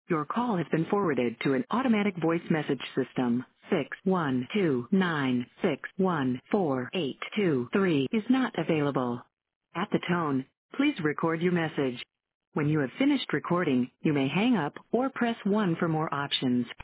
Your call has been forwarded to an automatic voice message system. 61296148223 is not available. At the tone, please record your message. When you have finished recording, you may hang up or press 1 for more options.